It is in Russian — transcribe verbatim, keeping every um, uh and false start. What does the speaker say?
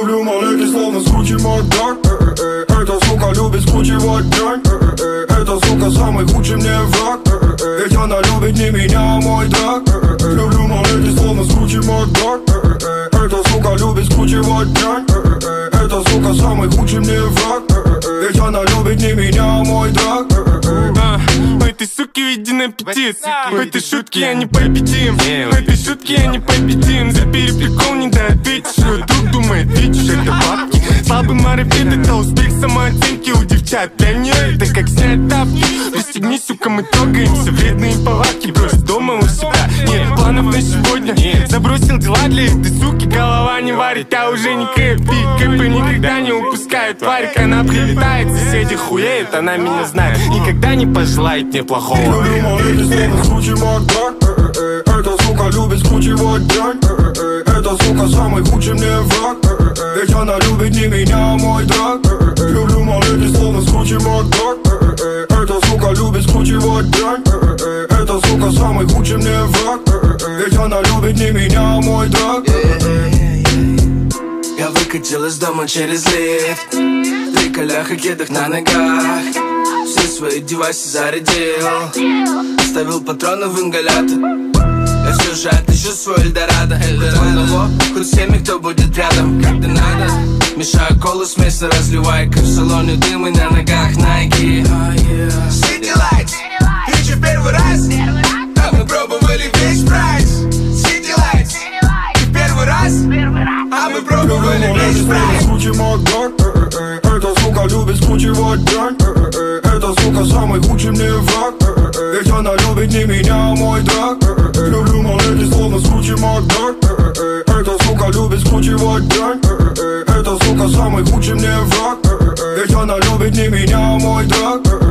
Люблю малышки, словно скручи Макдак. Эта сука любит скручивать дрянь. Эта сука самый худший мне враг. Ведь она любит не меня, а мой драк. Люблю малышки, словно скручи Макдак. Эта сука любит скручивать дрянь. Эта сука самый худший мне враг. Ведь она любит не меня, а мой драк. У этой суки виден аппетит. В этой шутке я не победим. В этой шутке я не победим. За переприкол не доответишь. Друг думает, видишь, это бабки. Слабый марафет, это успех самооценки у девчат. Для нее это как снять тапки. Пристегни, сука, мы трогаемся. Вредные повадки брось дома у себя. Нет планов на сегодня. Забросил дела для этой суки. Голова не варит, а уже не кэпи. Кэпы никогда не упускают тварик. Она прилетает, соседи хуеют. Она меня знает, никогда не пожелает мне плохого. Люблю малышки, словно скручи Макдак. Эта сука любит скручивать дрянь. Эта сука самый худший мне враг. Ведь она любит не меня, а мой драк. Люблю малышки, словно скручи Макдак. Эта сука любит скручивать дрянь. Эта сука самый худший мне враг. Ведь она любит не меня, а мой драк. Я выкатил из дома через лифт. Три колях и кедах на ногах. Все свои девайсы зарядил. Ставил патроны в ингалятор. Я все же отыщу свой Эльдорадо. Одного, хоть всеми, кто будет рядом, когда надо. Мешаю колу, смесь разливайка. В салоне дым и на ногах Nike. City Lights, ты че первый раз? А мы пробовали весь прайс. City Lights, ты первый раз? А мы пробовали весь прайс. Скручи Макдак. Эта сука любит скручивать дрянь. Эта сука самый худший мне враг. Ведь она любит не меня, а мой драк. Люблю малышки, словно скручи Макдак. Эта сука любит скручивать дрянь. Эта сука самый худший мне враг. Ведь она любит не меня, а мой драк.